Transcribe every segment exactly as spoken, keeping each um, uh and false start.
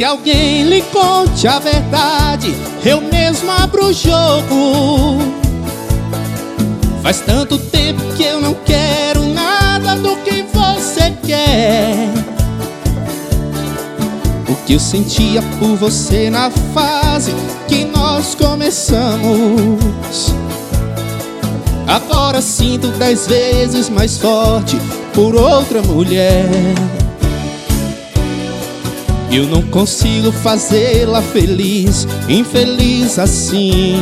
que alguém lhe conte a verdade, eu mesmo abro o jogo. Faz tanto tempo que eu não quero nada do que você quer. O que eu sentia por você na fase que nós começamos, agora sinto dez vezes mais forte por outra mulher. Eu não consigo fazê-la feliz, infeliz assim.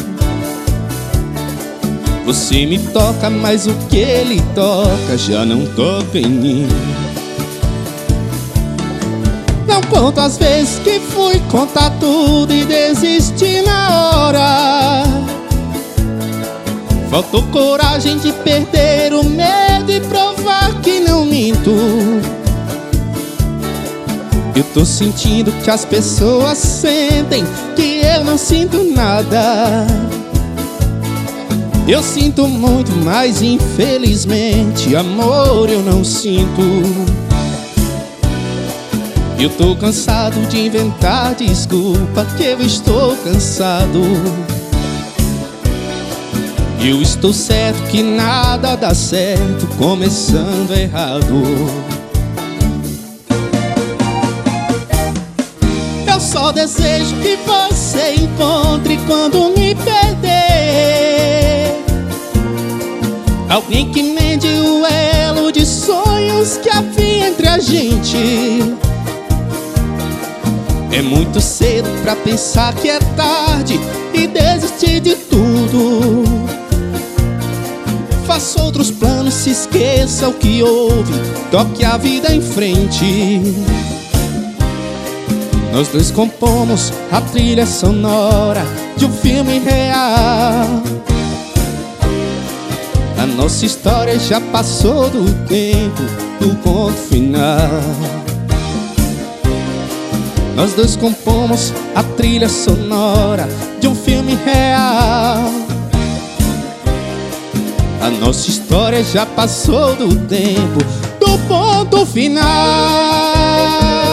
Você me toca, mas o que ele toca já não toca em mim. Não conto as vezes que fui contar tudo e desisti na hora. Faltou coragem de perder o medo e provar que não minto. Eu tô sentindo que as pessoas sentem, que eu não sinto nada. Eu sinto muito, mas infelizmente amor eu não sinto. Eu tô cansado de inventar desculpa, que eu estou cansado. Eu estou certo que nada dá certo começando errado. Eu só desejo que você encontre quando me perder alguém que mende o elo de sonhos que havia entre a gente. É muito cedo pra pensar que é tarde e desistir de tudo. Faça outros planos, se esqueça o que houve, toque a vida em frente. Nós dois compomos a trilha sonora de um filme real. A nossa história já passou do tempo do ponto final. Nós dois compomos a trilha sonora de um filme real. A nossa história já passou do tempo do ponto final.